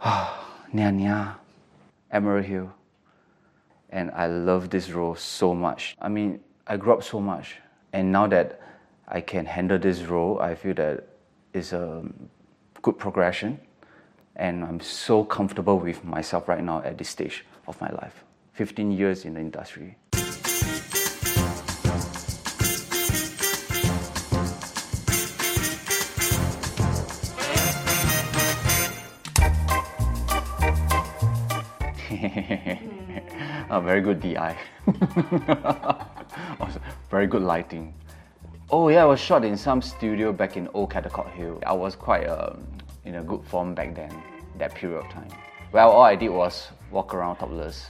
Nia Nia, Emerald Hill. And I love this role so much. I mean, I grew up so much. And now that I can handle this role, I feel that it's a good progression. And I'm so comfortable with myself right now at this stage of my life. 15 years in the industry. Very good DI. Also, very good lighting. Oh yeah, I was shot in some studio back in Old Cattercott Hill. I was quite in a good form back then, that period of time. Well, all I did was walk around topless.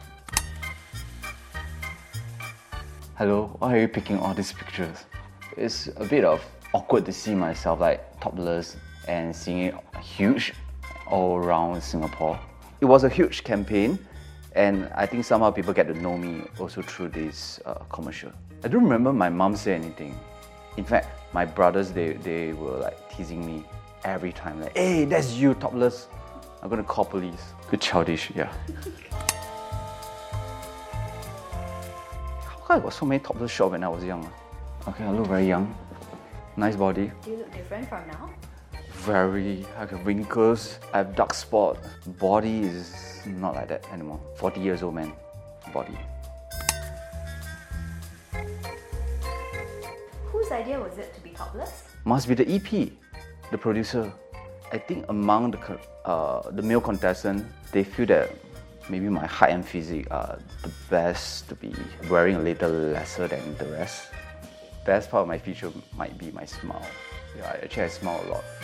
Hello, why are you picking all these pictures? It's a bit of awkward to see myself like topless and seeing it huge all around Singapore. It was a huge campaign, and I think somehow people get to know me also through this commercial. I don't remember my mom saying anything. In fact, my brothers, they were like teasing me every time, like, hey, that's you topless. I'm gonna call police. Good childish, yeah. How come I got so many topless shots when I was young? Okay, I look very young. Nice body. Do you look different from now? Very, I have wrinkles, I have dark spot. Body is not like that anymore. 40 years old man, body. Whose idea was it to be topless? Must be the EP, the producer. I think among the male contestants, they feel that maybe my height and physique are the best to be wearing a little lesser than the rest. Best part of my feature might be my smile. Yeah, actually I smile a lot.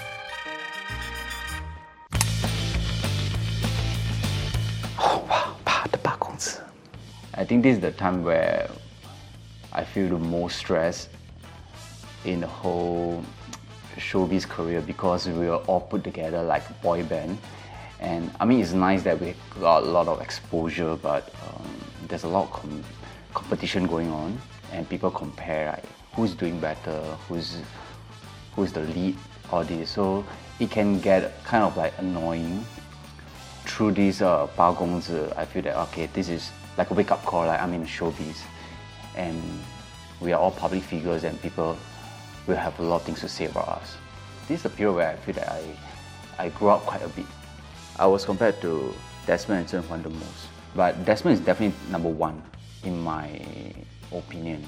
Oh wow, 8公尺. I think this is the time where I feel the most stress in the whole showbiz career, because we were all put together like a boy band. And I mean, it's nice that we got a lot of exposure, but there's a lot of competition going on, and people compare like, who's doing better, who's the lead, all this. So it can get kind of like annoying. Through this 8公尺, I feel that okay, this is like a wake-up call, like I'm in showbiz, and we are all public figures, and people will have a lot of things to say about us. This is a period where I feel that I grew up quite a bit. I was compared to Desmond and Zhen Huan the most, but Desmond is definitely number one in my opinion.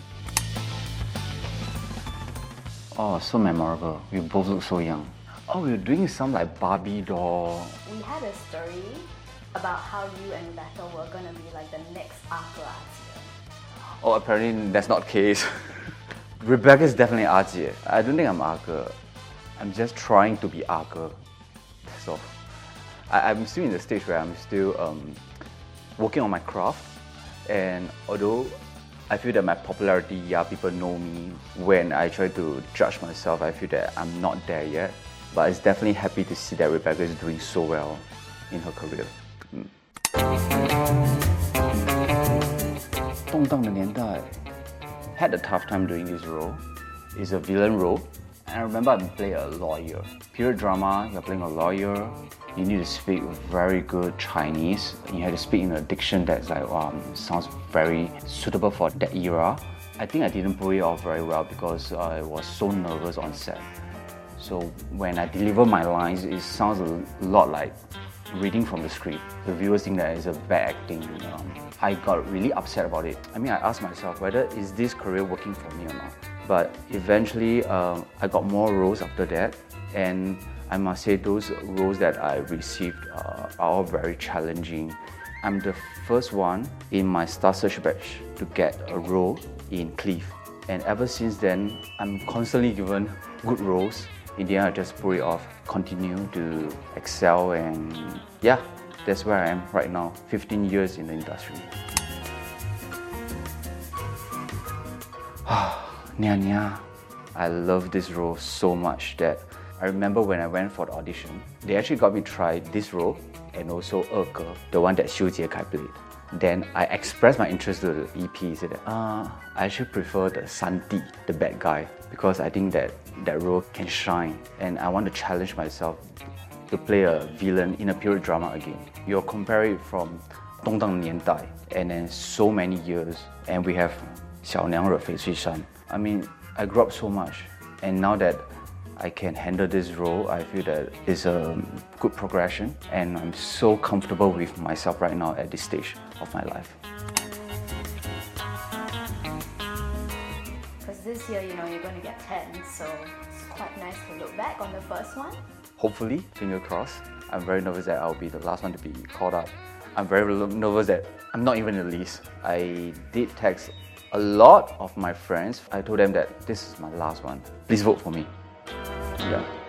Oh, so memorable. We both look so young. Oh, we were doing some like Barbie doll. We had a story about how you and Rebecca were gonna be like the next Arthur Arjie. Oh, apparently that's not the case. Rebecca is definitely Arjie. I don't think I'm Arthur. I'm just trying to be Arthur. That's all. I'm still in the stage where I'm still working on my craft, and although I feel that my popularity, yeah, people know me, when I try to judge myself, I feel that I'm not there yet. But it's definitely happy to see that Rebecca is doing so well in her career. 动荡的年代 had a tough time doing this role. It's a villain role. And I remember I played a lawyer. Period drama, you're playing a lawyer. You need to speak very good Chinese. You have to speak in a diction that's like, sounds very suitable for that era. I think I didn't pull it off very well because I was so nervous on set. So when I deliver my lines, it sounds a lot like reading from the script. The viewers think that it's a bad acting. I got really upset about it. I mean, I asked myself whether is this career working for me or not. But eventually, I got more roles after that, and I must say those roles that I received are all very challenging. I'm the first one in my Star Search batch to get a role in Cliff. And ever since then, I'm constantly given good roles. In the end, I just pull it off, continue to excel, and yeah, that's where I am right now, 15 years in the industry. Nia Nia, I love this role so much that I remember when I went for the audition, they actually got me to try this role and also 二哥, the one that Xiu Jiekai played. Then I expressed my interest to the EP, said that I actually prefer the Santi, the bad guy, because I think that role can shine, and I want to challenge myself to play a villain in a period drama again. You're comparing it from 动荡年代 and then so many years, and we have 小娘惹翡翠山. I mean, I grew up so much, and now that I can handle this role, I feel that it's a good progression, and I'm so comfortable with myself right now at this stage of my life. Because this year, you're going to get 10, so it's quite nice to look back on the first one. Hopefully, finger crossed. I'm very nervous that I'll be the last one to be called up. I'm very nervous that I'm not even in the list. I did text a lot of my friends. I told them that this is my last one. Please vote for me. Yeah.